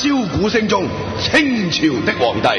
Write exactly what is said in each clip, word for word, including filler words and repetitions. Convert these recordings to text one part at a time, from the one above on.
簫鼓聲中，清朝的皇帝。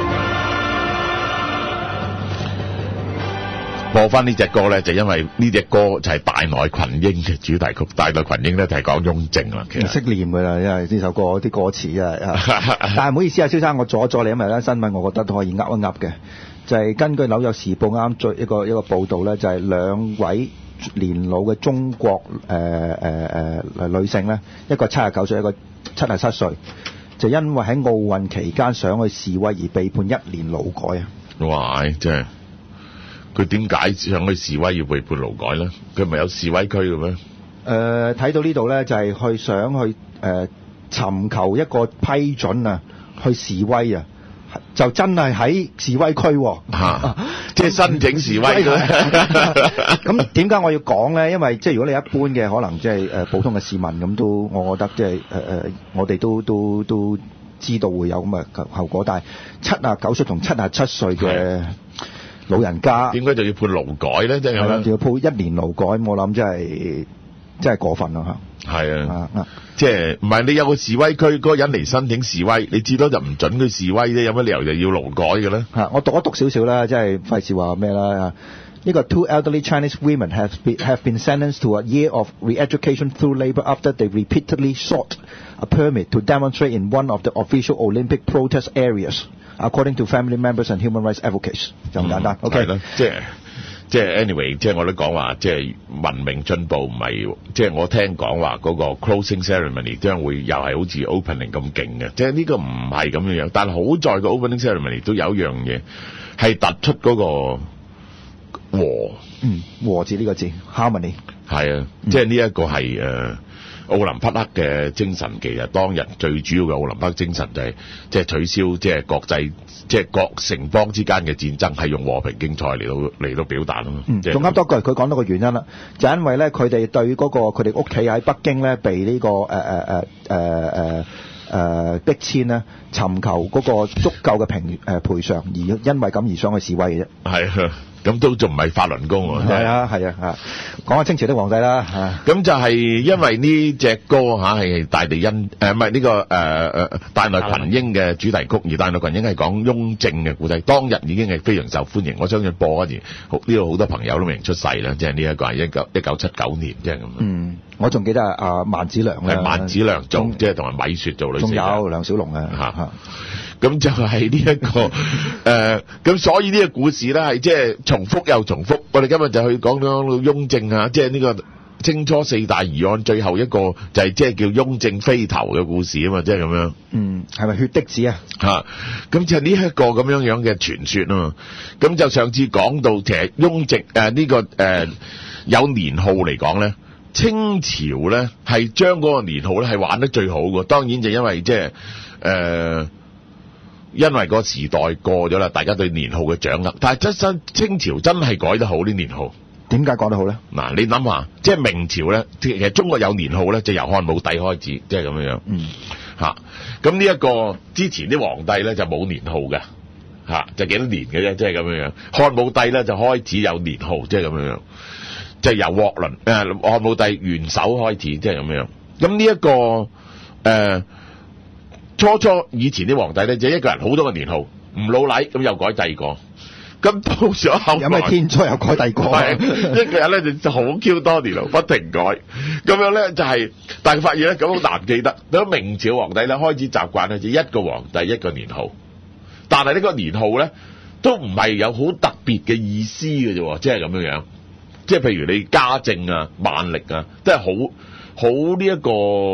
播翻呢隻歌咧，就因為呢隻歌就係大內群英嘅主題曲。大內群英咧就係講雍正啦，其實識念㗎啦，因為呢首歌啲歌詞啊，但係唔好意思啊，蕭生，我阻咗你，因為咧新聞我覺得都可以噏一噏嘅，就係、是、根據紐約時報啱最一個一個報導咧，就係、是、兩位年老嘅中國誒誒誒女性咧，一個七十九歲，一個七十七歲，就因為喺奧運期間上去示威而被判一年勞改啊！ 哇！即係佢點解上去示威要被判勞改咧？佢唔係有示威區嘅咩？誒、 呃，睇到呢度咧，就係、是、去想去誒、呃、尋求一個批准啊，去示威啊，就真係喺示威區喎、啊啊，即係申請示威嘅。 咁點解我要講咧？因為即係如果你一般嘅可能即係誒普通嘅市民咁都，我覺得即係誒誒，我哋都都都知道會有咁嘅後果。但係七啊九歲同七啊七歲嘅老人家， 點解就要判勞改咧？即係咁樣， 要判一年勞改，我諗真係真係過分咯嚇。 係啊，啊即係唔係你有個示威區，嗰、那個人嚟申請示威，你至多就唔準佢示威啫，有乜理由就要勞改嘅咧？ 嚇，我讀一讀少少啦，即係費事話咩啦。呢個 two elderly Chinese women have been have been sentenced to a year of re-education through labour after they repeatedly sought a permit to demonstrate in one of the official Olympic protest areas, according to family members and human rights advocates。就咁簡單。 OK，係啦，即係。即係 anyway， 即係我都講話，即係文明進步唔係，即係我聽講話嗰個 closing ceremony 將會又係好似 opening 咁勁嘅，即係呢個唔係咁樣樣。但係好在個 opening ceremony 都有一樣嘢係突出嗰個和， 嗯，和字呢個字 harmony， 係啊，嗯、即係呢一個係誒。呃奧林匹克嘅精神，其實當日最主要嘅奧林匹克精神就係即係取消即係國際即係各城邦之間嘅戰爭，係用和平競賽嚟到嚟到表達咯。 嗯，仲啱多句，佢講到個原因啦，就因為咧佢哋對嗰、嗰個佢哋屋企喺北京咧被呢、呢個誒誒誒誒誒誒逼遷咧，尋求嗰個足夠嘅平誒賠償，而因為咁而上去示威嘅啫。 係啊。咁都仲唔係法輪功喎？ 係啊，係啊，嚇！講下清朝的皇帝啦，嚇。 咁就係因為呢隻歌嚇係大地恩誒，唔係呢個誒誒大內群英嘅主題曲，而大內群英係講雍正嘅故仔，當日已經係非常受歡迎。我相信播嗰時，呢度好多朋友都未出世啦，即係呢一個係一九一九七九年，即係咁。嗯， 我仲記得阿萬梓良咧， 係萬梓良做，即係同埋米雪做女。 仲有梁小龍啊，嚇嚇。 咁就係呢一個誒，咁、呃、所以呢個故事咧係即係重複又重複。我哋今日就去講到雍正啊，即係呢個清初四大疑案最後一個就係即係叫雍正飛頭嘅故事啊嘛，即係咁樣。嗯， 係咪血滴子啊？ 嚇、啊，咁就係呢一個咁樣樣嘅傳說啊嘛。咁就上次講到其實雍正誒呢、呃這個誒、呃、有年號嚟講咧，清朝咧係將嗰個年號咧係玩得最好嘅。當然就因為即係誒。呃因為個時代過咗啦，大家對年號嘅掌握，但係真真清朝真係改得好啲年號。 點解講得好咧？ 嗱，你諗下，即係明朝咧，其實中國有年號咧，就由漢武帝開始，即係咁樣樣。嗯。嚇、啊，咁呢一個之前啲皇帝咧就冇年號嘅，嚇、啊，就幾多年嘅啫，即係咁樣樣。漢武帝咧就開始有年號，即係咁樣樣，即係由岳倫誒漢武帝元首開始，即係咁樣樣。咁呢一個誒。呃初初以前啲皇帝咧，就一個人好多個年號，唔老禮咁又改第二個，咁到咗後來有咩天災又改第二個， 一個人咧就好 Q 多年號不停改，咁樣咧就係、是，但係發現咧咁好難記得。到明朝皇帝咧開始習慣咧，就一個皇帝一個年號，但係呢個年號咧都唔係有好特別嘅意思嘅啫，即係咁樣樣，即係譬如你嘉靖啊、萬曆啊，都係好好呢一個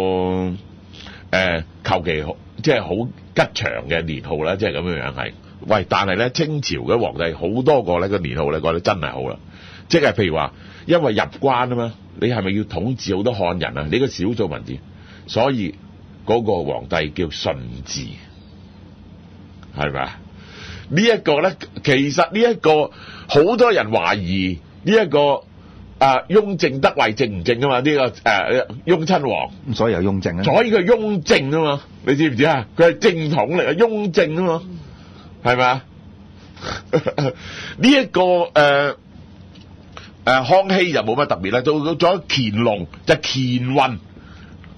誒求其好。即係好吉祥嘅年號啦，即係咁樣樣係。喂，但係咧清朝嘅皇帝好多個咧個年號咧，覺得真係好啦。即係譬如話，因為入關啊嘛，你係咪要統治好多漢人啊？你個少數民族，所以嗰個皇帝叫順治，係咪啊？呢一個咧，其實呢一個好多人懷疑呢一個。啊，雍正德位正唔正啊嘛？呢、這個誒、呃、雍親王， 所以有雍正啊。 所以佢雍正啊嘛，你知唔知啊？佢係正統嚟嘅雍正啊嘛，係咪啊？呢一、這個誒誒、呃呃、康熙就冇乜特別啦，到咗乾隆就乾運，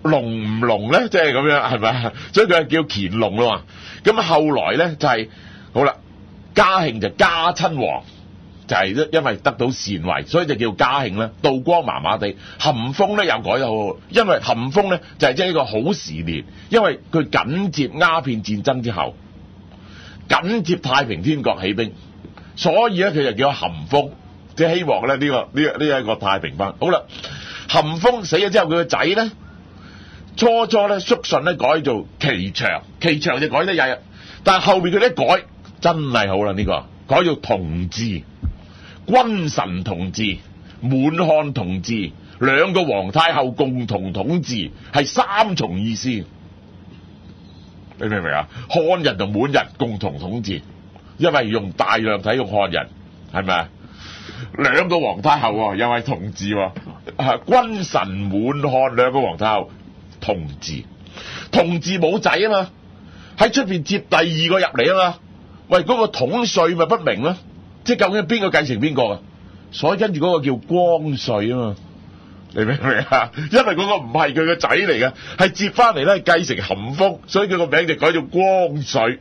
龍唔龍咧？即係咁樣係咪？所以佢係叫乾隆啦嘛。咁後來咧就係、是、好啦，嘉慶就嘉親王，就係、是、因為得到禪位，所以就叫嘉慶啦。道光麻麻地，咸豐咧又改得好好，因為咸豐咧就係即係一個好時年，因為佢緊接鴉片戰爭之後，緊接太平天國起兵，所以咧佢就叫咸豐，即、就、係、是、希望咧呢、這個呢、這個呢一個太平翻。好啦，咸豐死咗之後，佢個仔咧。初初咧，肅順咧改做祺祥，祺祥就改得曳，但係後面佢一改真係好啦，呢、這個改做同治，君臣同治，滿漢同治，兩個皇太后共同統治，係三重意思。你明唔明啊？漢人同滿人共同統治，因為用大量體用漢人，係咪啊？兩個皇太后又係同治，啊，君臣滿漢兩個皇太后。同治，同治冇仔啊嘛，喺出邊接第二個入嚟啊嘛，喂嗰、那個統帥咪不明咯，即係究竟邊個繼承邊個啊？所以跟住嗰個叫光緒啊嘛，你明唔明啊？因為嗰個唔係佢個仔嚟嘅，係接翻嚟咧繼承咸豐，所以佢個名就改做光緒。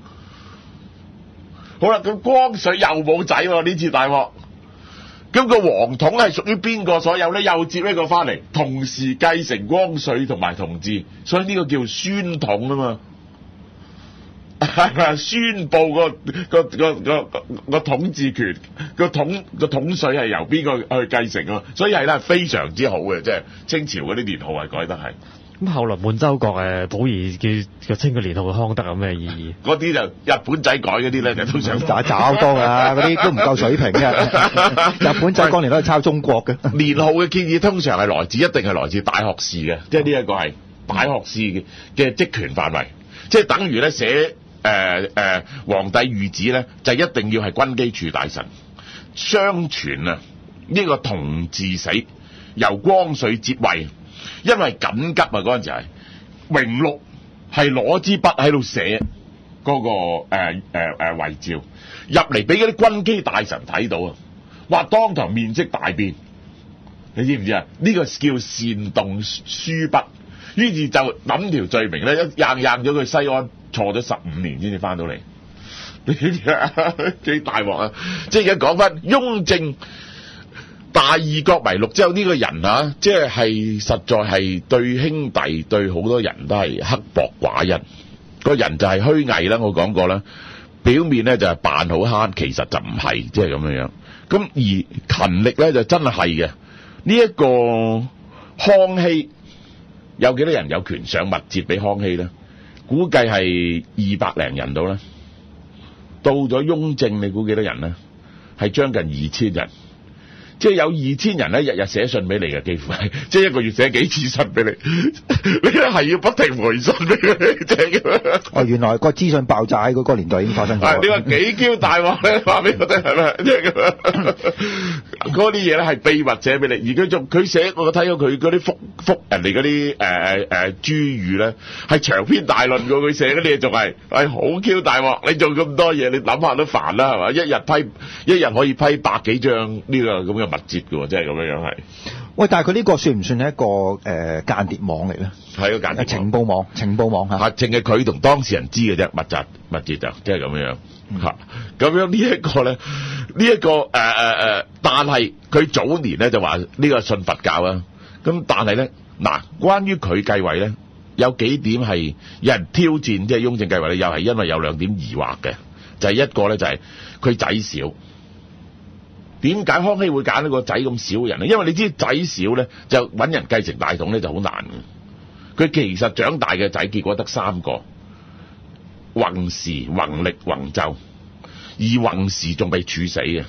好啦，咁光緒又冇仔喎，呢次大鑊。咁個皇統係屬於邊個所有咧？又接呢個翻嚟，同時繼承光緒同埋同治，所以呢個叫宣統啊嘛，係咪宣佈個個個個個統治權個統個統帥係由邊個去繼承啊？所以係咧非常之好嘅，即係清朝嗰啲年號係改得係。 咁後來滿洲國誒溥儀叫叫清個年號康德有咩意義？ 嗰啲就日本仔改嗰啲咧，就通常找找多㗎，嗰啲都唔夠水平嘅。日本仔當年都係抄中國嘅。 年號嘅建議通常係來自一定係來自大學士嘅，即係呢一個係大學士嘅嘅職權範圍，即係等於咧寫誒誒皇帝御旨咧，就一定要係軍機處大臣。相傳啊，呢個同治死由光緒接位。因為緊急啊，嗰陣時係榮祿係攞支筆喺度寫嗰、那個誒誒誒遺詔入嚟俾嗰啲軍機大臣睇到啊，話當堂面色大變，你知唔知啊？呢、這個叫煽動書筆，於是就諗條罪名咧，一硬硬咗佢西安，坐咗十五年先至翻到嚟，你知唔知啊？幾大鑊啊！即係而家講翻雍正。大義國迷錄之後呢個人啊，即係係實在係對兄弟對好多人都係刻薄寡恩，個人就係虛偽啦。我講過啦，表面咧就係扮好慳，其實就唔係，即係咁樣樣。咁而勤力咧就真係係嘅。呢一個康熙有幾多人有權上密摺俾康熙咧？估計係二百零人到啦。到咗雍正，你估幾多人咧？係將近二千人。即係有二千人咧，日日寫信俾你嘅，幾乎係，即係一個月寫幾次信俾你，你咧係要不停回信俾佢，即係咁樣。哦，原來個資訊爆炸喺嗰個年代已經發生咗。你話幾嬌大鑊咧？話俾我聽係咪？即係咁樣。嗰啲嘢咧係秘密寫俾你，而佢仲佢寫，我睇到佢嗰啲覆覆人哋嗰啲誒誒誒諸語咧，係長篇大論㗎。佢寫嗰啲嘢仲係係好嬌大鑊。你做咁多嘢，你諗下都煩啦，係嘛？一日批一日可以批百幾張呢個咁嘅。密摺嘅喎，即係咁樣樣係。喂，但係佢呢個算唔算係一個誒、呃、間諜網嚟咧？係個間諜情報網，情報網嚇。係淨係佢同當事人知嘅啫，密集密摺就即係咁樣樣嚇。咁、嗯、樣呢一個咧，呢一個誒誒誒，但係佢早年咧就話呢個信佛教啊。咁但係咧嗱，關於佢繼位咧，有幾點係有人挑戰，即係雍正繼位咧，又係因為有兩點疑惑嘅，就係、是、一個咧就係佢仔少。點解康熙會揀呢個仔咁少嘅人咧？因為你知仔少咧，就揾人繼承大統咧就好難嘅。佢其實長大嘅仔結果得三個，弘時、弘曆、弘晝，而弘時仲被處死嘅。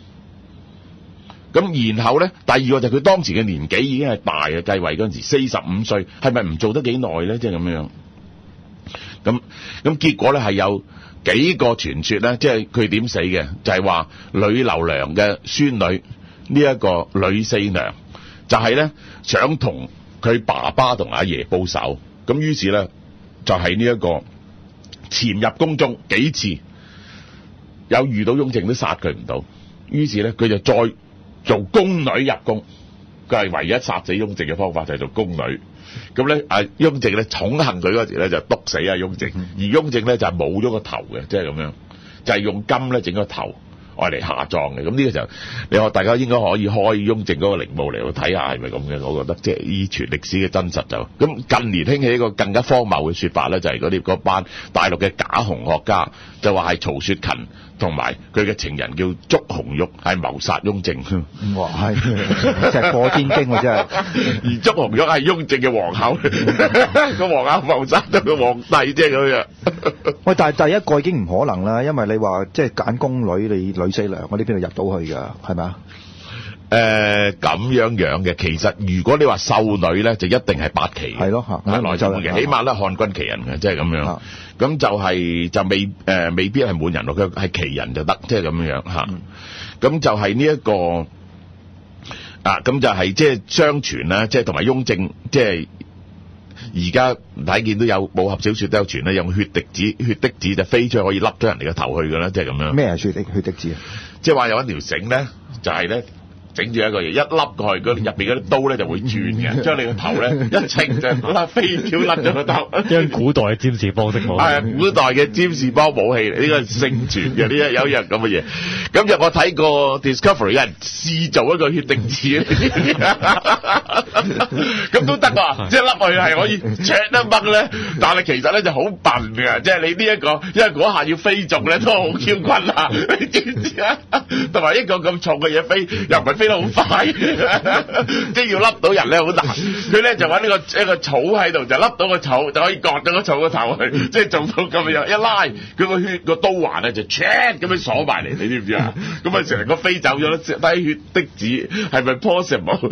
咁然後咧，第二個就係佢當時嘅年紀已經係大嘅，繼位嗰陣時四十五歲，係咪唔做得幾耐咧？即係咁樣。咁咁結果咧係有幾個傳說咧，即係佢點死嘅，就係話呂留良嘅孫女呢一個呂四娘，就係咧想同佢爸爸同阿爺報仇，咁於是咧就係呢一個潛入宮中幾次，有遇到雍正都殺佢唔到，於是咧佢就再做宮女入宮， 佢係唯一殺死雍正嘅方法就係做宮女。咁咧，阿雍正咧寵幸佢嗰時咧就篤死阿雍正，而雍正咧就係冇咗個頭嘅，即係咁樣，就係、是、用金咧整個頭愛嚟下葬嘅。咁呢個就你話大家應該可以開雍正嗰個陵墓嚟睇下係咪咁嘅？我覺得即係依傳歷史嘅真實就咁。近年興起一個更加荒謬嘅說法咧，就係嗰啲嗰班大陸嘅假紅學家就話係曹雪芹同埋佢嘅情人叫祝紅玉係謀殺雍正。 哇，係即係破天驚喎，真係。 而祝紅玉係雍正嘅皇后，個皇后謀殺咗個皇帝啫咁樣。 喂，但係第一個已經唔可能啦，因為你話即係揀宮女，你女四娘嗰啲邊度入到去㗎？係咪啊？ 誒咁樣樣嘅，其實如果你話秀女咧，就一定係八旗， 係咯嚇， 內就嘅，起碼咧漢軍旗人嘅，即係咁樣。咁就係就未誒未必係滿人咯，佢係旗人就得，即係咁樣樣嚇。咁就係呢一個啊，咁就係即係相傳啦，即係同埋雍正，即係而家睇見都有武俠小説都有傳咧，用血滴子，血滴子就飛出去可以笠咗人哋個頭去㗎啦，即係咁樣。咩係血滴血滴子啊？即係話有一條繩咧，就係咧。整住一個嘢，一笠過去，嗰入邊嗰啲刀咧就會轉嘅，將你個頭咧一清就甩飛跳甩咗個頭。 因古代嘅占士邦式武器， 係啊，古代嘅占士邦武器，呢、呢個係聖傳嘅，呢一有一樣咁嘅嘢。咁就我睇過 Discovery 有人試做一個血滴子，咁都得啊！即係笠落去係可以灼得掹咧，但係其實咧就好笨嘅，即係你呢、呢、一個，因為嗰下要飛中咧都好 Q 困啊，你知唔知啊？同埋一個咁重嘅嘢飛，又唔係飛得好快，即係要笠到人咧好難。佢咧就揾呢個一個草喺度，就笠到個草就可以割咗個草個頭去，即係做到咁樣一拉，佢個血個刀環咧就 check 咁樣鎖埋嚟，你知唔知啊？咁啊成個飛走咗，低血的子係咪 possible？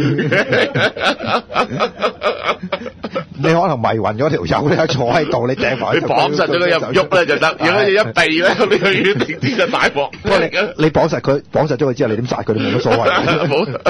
你可能迷暈咗條友咧，坐喺度，你掟埋， 你綁實咗佢入喐咧就得，如果你一避咧，呢個血滴子就大鑊。 不過你你綁實佢，綁實咗佢之後，你點殺佢都冇乜所謂。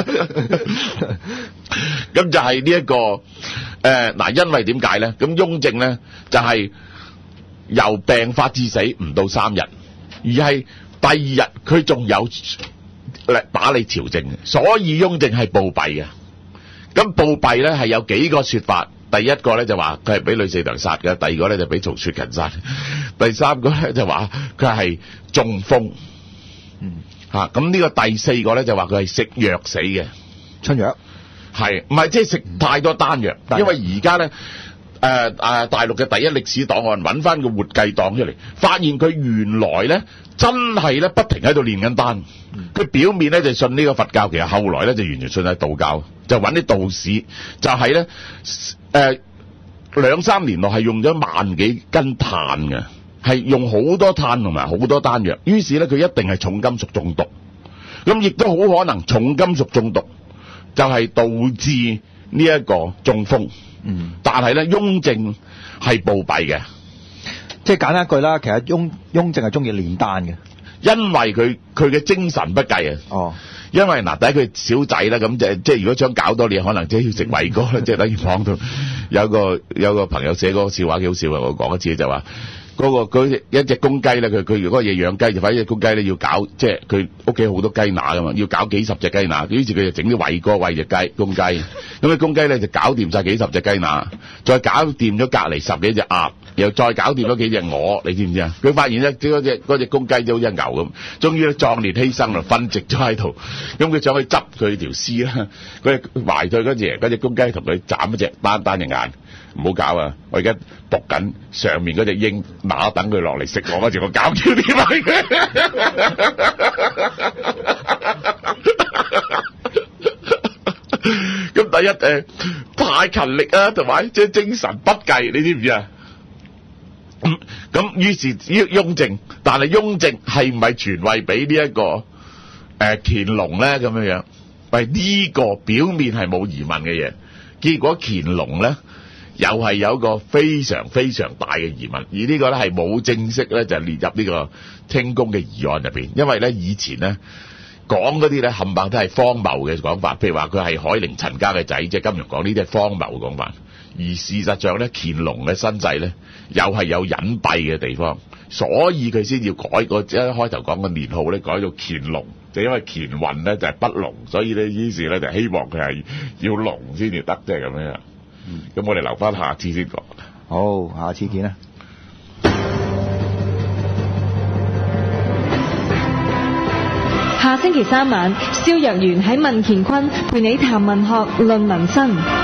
咁就係呢一個誒嗱、呃，因為點解咧？咁雍正咧就係、是、由病發致死唔到三日，而係第二日佢仲有嚟打理朝政，所以雍正係暴斃嘅。咁暴斃咧係有幾個說法，第一個咧就話佢係俾呂四娘殺嘅，第二個咧就俾曹雪芹殺，第三個咧就話佢係中風。嗯。吓，咁呢個第四個咧就話佢係食藥死嘅，春藥係唔係即係食太多丹藥？因為而家咧誒誒大陸嘅第一歷史檔案揾翻個活計檔出嚟，發現佢原來咧真係咧不停喺度練緊丹。佢、嗯、表面咧就信呢個佛教，其實後來咧就完全信喺道教，就揾啲道士，就係咧誒兩三年內係用咗萬幾斤炭嘅。係用好多炭同埋好多丹藥，於是咧佢一定係重金屬中毒，咁亦都好可能重金屬中毒就係導致呢一個中風。嗯，但係咧雍正係暴斃嘅，即係簡單一句啦，其實雍雍正係中意煉丹嘅，因為佢佢嘅精神不濟啊。哦，因為嗱，第一佢小仔啦，咁就即係如果想搞多嘢，可能即係要食偉哥啦，即係等於講到有個有個朋友寫嗰個笑話幾好笑啊，我講一次就話。嗰、那個佢一隻公雞咧，佢佢如果嘢養雞就反正隻公雞咧要搞，即係佢屋企好多雞乸噶嘛，要搞幾十隻雞乸，於是佢就整啲偉哥餵隻雞公雞，咁啲公雞咧就搞掂晒幾十隻雞乸，再搞掂咗隔離十幾隻鴨，又再搞掂咗幾隻鵝，你知唔知啊？佢發現咧，嗰隻嗰隻公雞就好似牛咁，終於咧壯烈犧牲啦，瞓直咗喺度，咁佢想去執佢條屍啦，佢懷咗嗰隻嗰隻公雞同佢斬一隻單單隻眼。唔好搞啊！我而家讀緊上面嗰隻鷹，哪等佢落嚟食我嗰時，我搞掂啲咪咁第一誒、呃、太勤力啊，同埋即係精神不濟，你知唔知啊？咁咁於是雍正，但係雍正係唔係傳位俾呢一個誒、呃、乾隆咧？咁樣樣，喂呢、這個表面係冇疑問嘅嘢，結果乾隆咧。又係有一個非常非常大嘅疑問，而呢個咧係冇正式咧就列入呢個清宮嘅議案入邊，因為咧以前咧講嗰啲咧冚唪唥都係荒謬嘅講法，譬如話佢係海寧陳家嘅仔，即係金庸講呢啲係荒謬嘅講法，而事實上咧乾隆嘅身世咧又係有隱蔽嘅地方，所以佢先要改個一開頭講個年號咧改到乾隆就因為乾運咧就係不龍，所以咧於是咧就希望佢係要龍先至得，即係咁樣。咁、嗯、我哋留翻下次先講。 好，下次見啦。 下星期三晚，蕭若元喺民乾坤陪你談文學論民生。